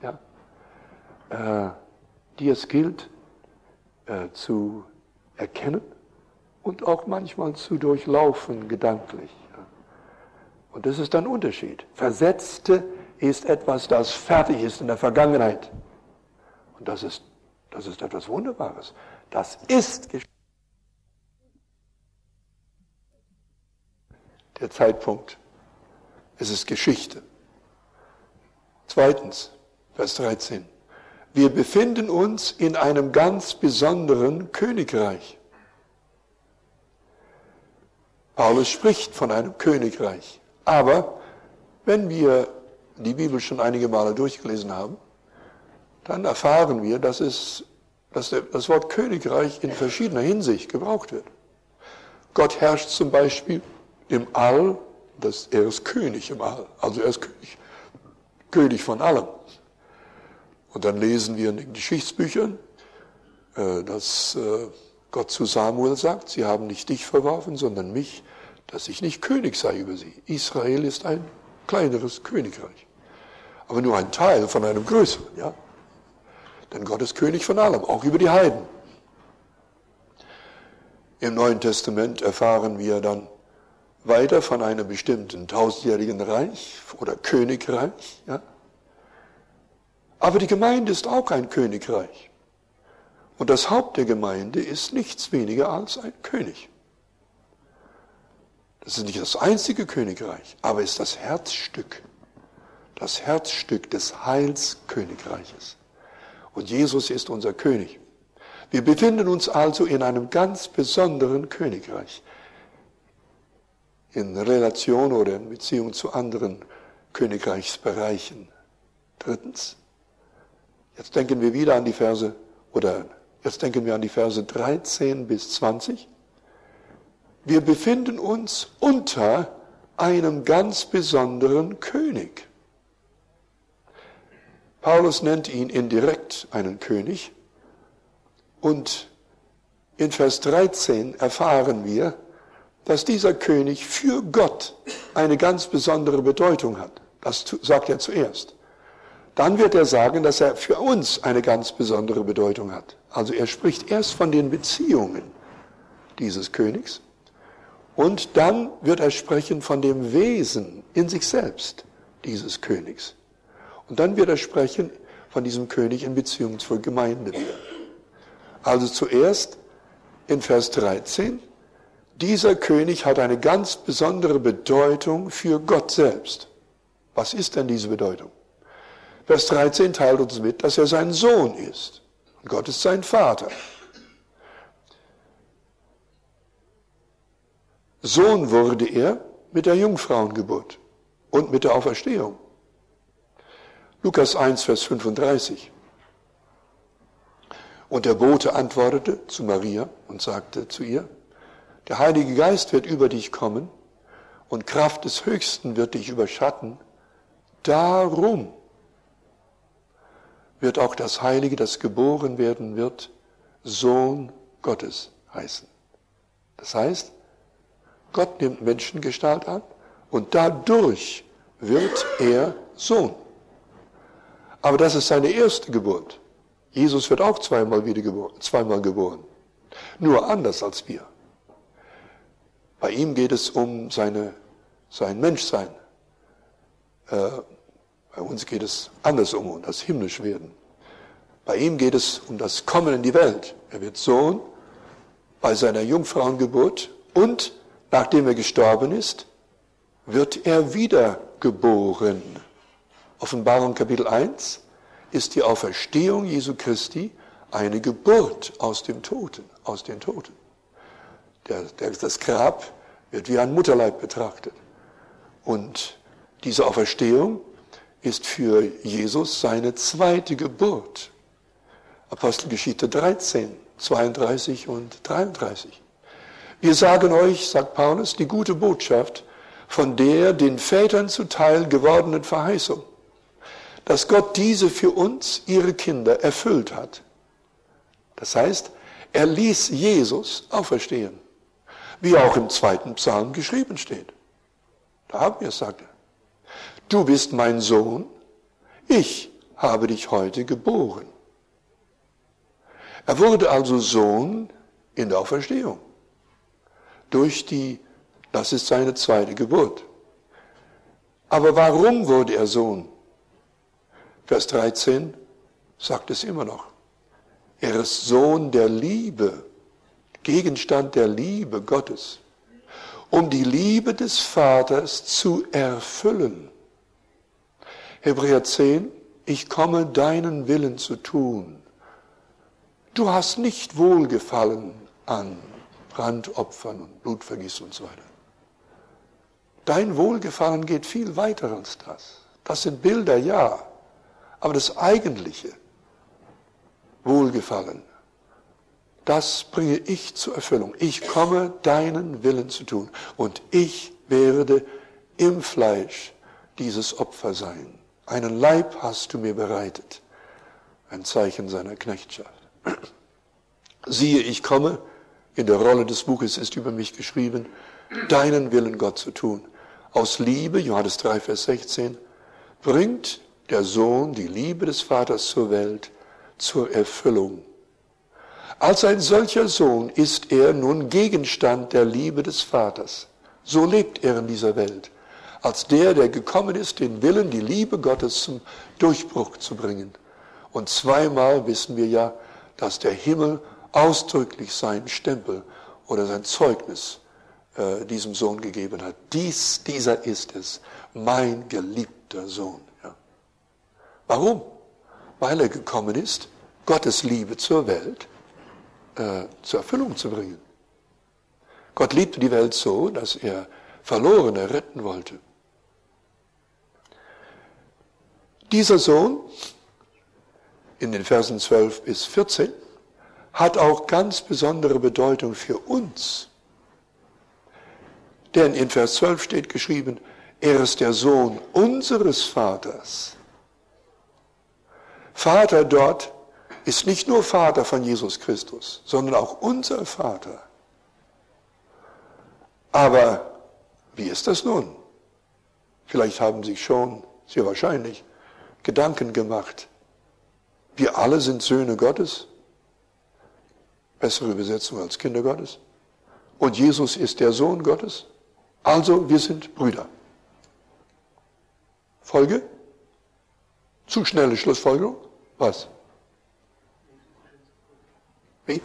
ja, die es gilt zu erkennen und auch manchmal zu durchlaufen gedanklich. Ja. Und das ist ein Unterschied. Versetzte ist etwas, das fertig ist in der Vergangenheit. Und das ist etwas Wunderbares. Das ist der Zeitpunkt. Es ist Geschichte. Zweitens, Vers 13. Wir befinden uns in einem ganz besonderen Königreich. Paulus spricht von einem Königreich. Aber wenn wir die Bibel schon einige Male durchgelesen haben, dann erfahren wir, dass das Wort Königreich in verschiedener Hinsicht gebraucht wird. Gott herrscht zum Beispiel im All, er ist König im All, also er ist König von allem. Und dann lesen wir in den Geschichtsbüchern, dass Gott zu Samuel sagt, sie haben nicht dich verworfen, sondern mich, dass ich nicht König sei über sie. Israel ist ein kleineres Königreich, aber nur ein Teil von einem größeren, ja. Denn Gott ist König von allem, auch über die Heiden. Im Neuen Testament erfahren wir dann weiter von einem bestimmten tausendjährigen Reich oder Königreich. Ja? Aber die Gemeinde ist auch ein Königreich. Und das Haupt der Gemeinde ist nichts weniger als ein König. Das ist nicht das einzige Königreich, aber ist das Herzstück des Heilskönigreiches. Und Jesus ist unser König. Wir befinden uns also in einem ganz besonderen Königreich, in Relation oder in Beziehung zu anderen Königreichsbereichen. Drittens, jetzt denken wir an die Verse 13 bis 20. Wir befinden uns unter einem ganz besonderen König. Paulus nennt ihn indirekt einen König. Und in Vers 13 erfahren wir, dass dieser König für Gott eine ganz besondere Bedeutung hat. Das sagt er zuerst. Dann wird er sagen, dass er für uns eine ganz besondere Bedeutung hat. Also er spricht erst von den Beziehungen dieses Königs und dann wird er sprechen von dem Wesen in sich selbst dieses Königs. Und dann wird er sprechen von diesem König in Beziehung zur Gemeinde wieder. Also zuerst in Vers 13, dieser König hat eine ganz besondere Bedeutung für Gott selbst. Was ist denn diese Bedeutung? Vers 13 teilt uns mit, dass er sein Sohn ist. Und Gott ist sein Vater. Sohn wurde er mit der Jungfrauengeburt und mit der Auferstehung. Lukas 1, Vers 35. Und der Bote antwortete zu Maria und sagte zu ihr, der Heilige Geist wird über dich kommen und Kraft des Höchsten wird dich überschatten. Darum wird auch das Heilige, das geboren werden wird, Sohn Gottes heißen. Das heißt, Gott nimmt Menschengestalt an und dadurch wird er Sohn. Aber das ist seine erste Geburt. Jesus wird auch zweimal geboren. Nur anders als wir. Bei ihm geht es um sein Menschsein. Bei uns geht es andersrum, um das Himmlischwerden. Bei ihm geht es um das Kommen in die Welt. Er wird Sohn bei seiner Jungfrauengeburt und nachdem er gestorben ist, wird er wiedergeboren. Offenbarung Kapitel 1 ist die Auferstehung Jesu Christi eine Geburt aus den Toten. Das Grab wird wie ein Mutterleib betrachtet. Und diese Auferstehung ist für Jesus seine zweite Geburt. Apostelgeschichte 13, 32 und 33. Wir sagen euch, sagt Paulus, die gute Botschaft von der den Vätern zuteil gewordenen Verheißung, dass Gott diese für uns, ihre Kinder, erfüllt hat. Das heißt, er ließ Jesus auferstehen, wie auch im 2. Psalm geschrieben steht. Da haben wir es, sagt er. Du bist mein Sohn, ich habe dich heute geboren. Er wurde also Sohn in der Auferstehung. Das ist seine zweite Geburt. Aber warum wurde er Sohn? Vers 13 sagt es immer noch. Er ist Sohn der Liebe, Gegenstand der Liebe Gottes, um die Liebe des Vaters zu erfüllen. Hebräer 10, ich komme deinen Willen zu tun. Du hast nicht Wohlgefallen an Brandopfern und Blutvergießen und so weiter. Dein Wohlgefallen geht viel weiter als das. Das sind Bilder, ja, aber das eigentliche Wohlgefallen, das bringe ich zur Erfüllung. Ich komme, deinen Willen zu tun. Und ich werde im Fleisch dieses Opfer sein. Einen Leib hast du mir bereitet. Ein Zeichen seiner Knechtschaft. Siehe, ich komme, in der Rolle des Buches ist über mich geschrieben, deinen Willen, Gott, zu tun. Aus Liebe, Johannes 3, Vers 16, bringt der Sohn die Liebe des Vaters zur Welt, zur Erfüllung. Als ein solcher Sohn ist er nun Gegenstand der Liebe des Vaters. So lebt er in dieser Welt. Als der gekommen ist, den Willen, die Liebe Gottes zum Durchbruch zu bringen. Und zweimal wissen wir ja, dass der Himmel ausdrücklich sein Stempel oder sein Zeugnis diesem Sohn gegeben hat. Dieser ist es, mein geliebter Sohn. Ja. Warum? Weil er gekommen ist, Gottes Liebe zur Welt zur Erfüllung zu bringen. Gott liebte die Welt so, dass er Verlorene retten wollte. Dieser Sohn, in den Versen 12 bis 14, hat auch ganz besondere Bedeutung für uns. Denn in Vers 12 steht geschrieben, er ist der Sohn unseres Vaters. Vater dort ist nicht nur Vater von Jesus Christus, sondern auch unser Vater. Aber wie ist das nun? Vielleicht haben Sie schon, sehr wahrscheinlich, Gedanken gemacht. Wir alle sind Söhne Gottes. Bessere Übersetzung als Kinder Gottes. Und Jesus ist der Sohn Gottes. Also wir sind Brüder. Folge? Zu schnelle Schlussfolgerung? Was? Wie?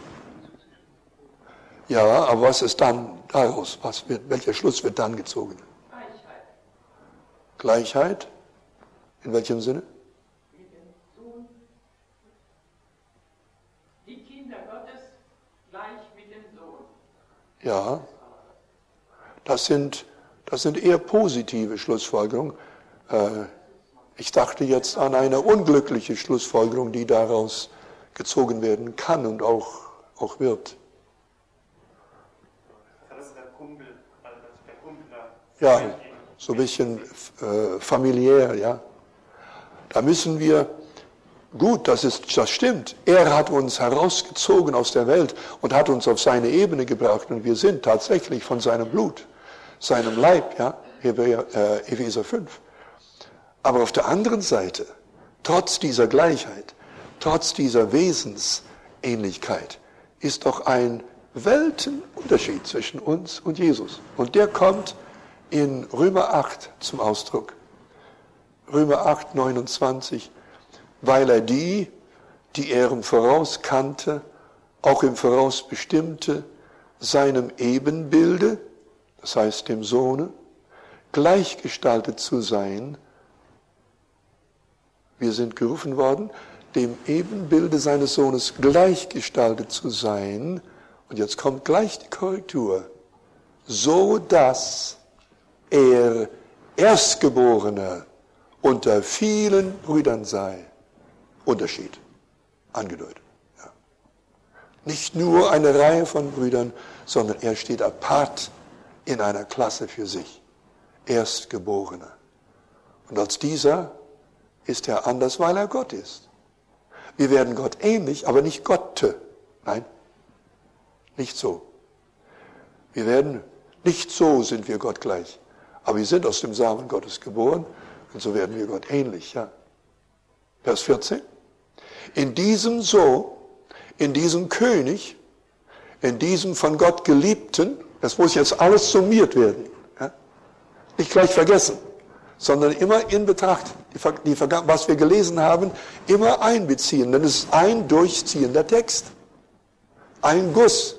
Ja, aber was ist dann daraus? Welcher Schluss wird dann gezogen? Gleichheit. Gleichheit? In welchem Sinne? Mit dem Sohn. Die Kinder Gottes gleich mit dem Sohn. Ja, das sind eher positive Schlussfolgerungen. Ich dachte jetzt an eine unglückliche Schlussfolgerung, die daraus gezogen werden kann und auch wird. Das ist der Kumpel da. Ja, so ein bisschen familiär, ja. Da müssen wir, gut, das stimmt. Er hat uns herausgezogen aus der Welt und hat uns auf seine Ebene gebracht und wir sind tatsächlich von seinem Blut, seinem Leib, ja, Epheser 5. Aber auf der anderen Seite, trotz dieser Gleichheit, trotz dieser Wesensähnlichkeit, ist doch ein Weltenunterschied zwischen uns und Jesus. Und der kommt in Römer 8 zum Ausdruck. Römer 8, 29, weil er die er im Voraus kannte, auch im Voraus bestimmte, seinem Ebenbilde, das heißt dem Sohne, gleichgestaltet zu sein. Wir sind gerufen worden, dem Ebenbilde seines Sohnes gleichgestaltet zu sein. Und jetzt kommt gleich die Korrektur. So dass er Erstgeborener unter vielen Brüdern sei. Unterschied. Angedeutet. Ja. Nicht nur eine Reihe von Brüdern, sondern er steht apart in einer Klasse für sich. Erstgeborener. Und als dieser ist er anders, weil er Gott ist. Wir werden Gott ähnlich, aber nicht Gotte. Nein, nicht so. Nicht so sind wir Gott gleich. Aber wir sind aus dem Samen Gottes geboren und so werden wir Gott ähnlich. Ja. Vers 14. In diesem König, in diesem von Gott Geliebten, das muss jetzt alles summiert werden. Ja. Nicht gleich vergessen, sondern immer in Betracht, was wir gelesen haben, immer einbeziehen. Denn es ist ein durchziehender Text. Ein Guss.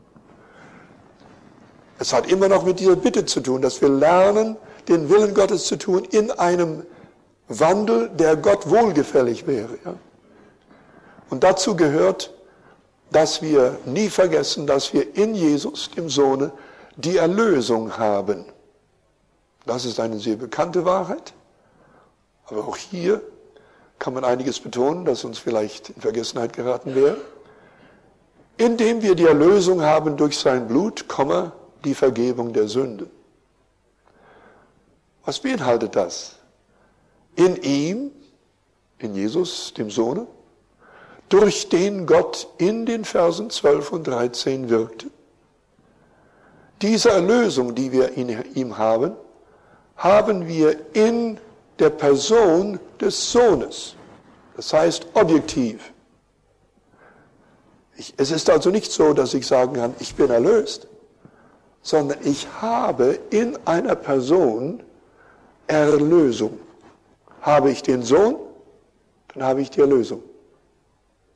Es hat immer noch mit dieser Bitte zu tun, dass wir lernen, den Willen Gottes zu tun in einem Wandel, der Gott wohlgefällig wäre. Ja? Und dazu gehört, dass wir nie vergessen, dass wir in Jesus, dem Sohne, die Erlösung haben. Das ist eine sehr bekannte Wahrheit. Aber auch hier kann man einiges betonen, das uns vielleicht in Vergessenheit geraten wäre. Indem wir die Erlösung haben durch sein Blut, die Vergebung der Sünde. Was beinhaltet das? In ihm, in Jesus, dem Sohne, durch den Gott in den Versen 12 und 13 wirkte. Diese Erlösung, die wir in ihm haben, haben wir in der Person des Sohnes. Das heißt objektiv. Es ist also nicht so, dass ich sagen kann, ich bin erlöst, sondern ich habe in einer Person Erlösung. Habe ich den Sohn, dann habe ich die Erlösung.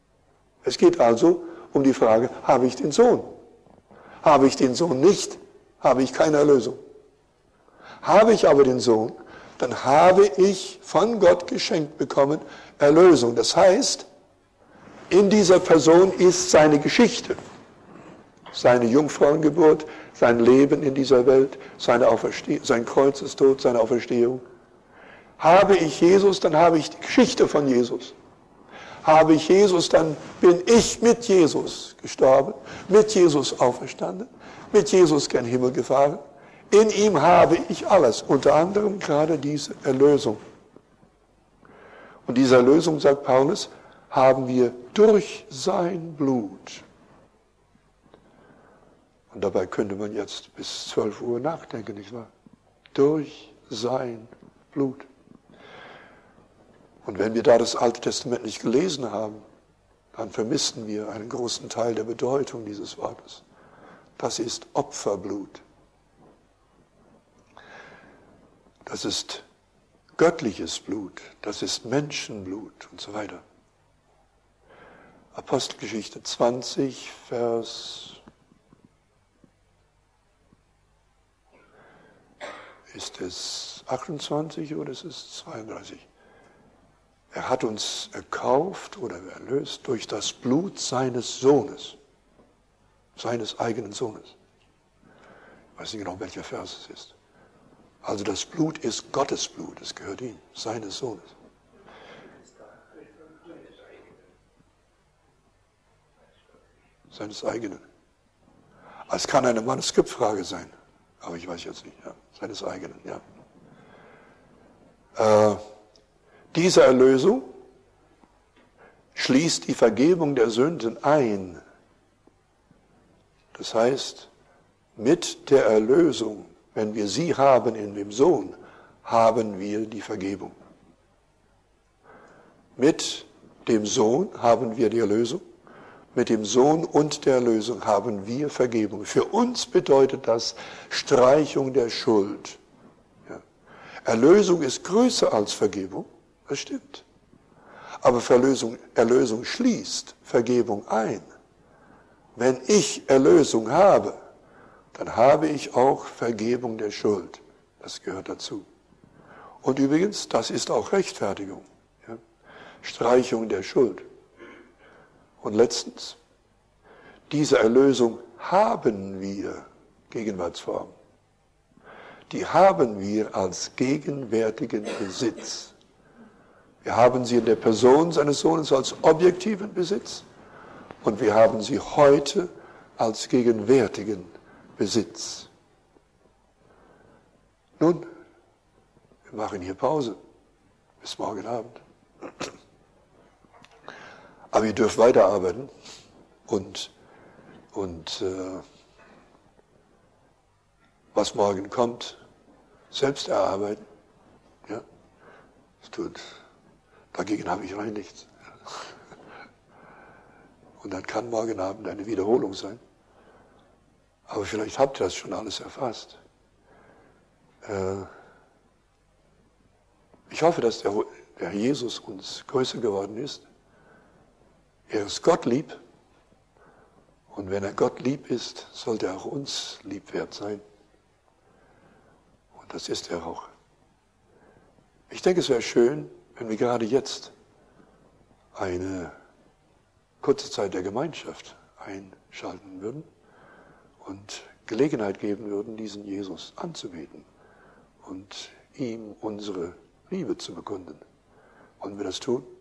Es geht also um die Frage, habe ich den Sohn? Habe ich den Sohn nicht, habe ich keine Erlösung. Habe ich aber den Sohn, dann habe ich von Gott geschenkt bekommen Erlösung. Das heißt, in dieser Person ist seine Geschichte, seine Jungfrauengeburt, sein Leben in dieser Welt, seine Auferstehung, sein Kreuzestod, seine Auferstehung. Habe ich Jesus, dann habe ich die Geschichte von Jesus. Habe ich Jesus, dann bin ich mit Jesus gestorben, mit Jesus auferstanden, mit Jesus gen Himmel gefahren. In ihm habe ich alles, unter anderem gerade diese Erlösung. Und diese Erlösung, sagt Paulus, haben wir durch sein Blut. Und dabei könnte man jetzt bis 12 Uhr nachdenken, nicht wahr? Durch sein Blut. Und wenn wir da das Alte Testament nicht gelesen haben, dann vermissen wir einen großen Teil der Bedeutung dieses Wortes. Das ist Opferblut. Das ist göttliches Blut, das ist Menschenblut und so weiter. Apostelgeschichte 20, Vers, ist es 28 oder ist es 32? Er hat uns erkauft oder erlöst durch das Blut seines Sohnes, seines eigenen Sohnes. Ich weiß nicht genau, welcher Vers es ist. Also das Blut ist Gottes Blut, es gehört ihm, seines Sohnes. Seines eigenen. Es kann eine Manuskriptfrage sein, aber ich weiß jetzt nicht. Ja. Seines eigenen, ja. Diese Erlösung schließt die Vergebung der Sünden ein. Das heißt, mit der Erlösung, wenn wir sie haben in dem Sohn, haben wir die Vergebung. Mit dem Sohn haben wir die Erlösung. Mit dem Sohn und der Erlösung haben wir Vergebung. Für uns bedeutet das Streichung der Schuld. Ja. Erlösung ist größer als Vergebung, das stimmt. Aber Erlösung schließt Vergebung ein. Wenn ich Erlösung habe, dann habe ich auch Vergebung der Schuld. Das gehört dazu. Und übrigens, das ist auch Rechtfertigung. Ja? Streichung der Schuld. Und letztens, diese Erlösung haben wir, Gegenwartsform, die haben wir als gegenwärtigen Besitz. Wir haben sie in der Person seines Sohnes als objektiven Besitz und wir haben sie heute als gegenwärtigen Besitz. Nun, wir machen hier Pause bis morgen Abend. Aber ihr dürft weiterarbeiten und was morgen kommt, selbst erarbeiten. Ja? Dagegen habe ich rein nichts. Und dann kann morgen Abend eine Wiederholung sein. Aber vielleicht habt ihr das schon alles erfasst. Ich hoffe, dass der Herr Jesus uns größer geworden ist. Er ist Gott lieb. Und wenn er Gott lieb ist, sollte er auch uns liebwert sein. Und das ist er auch. Ich denke, es wäre schön, wenn wir gerade jetzt eine kurze Zeit der Gemeinschaft einschalten würden und Gelegenheit geben würden, diesen Jesus anzubeten und ihm unsere Liebe zu bekunden. Wollen wir das tun?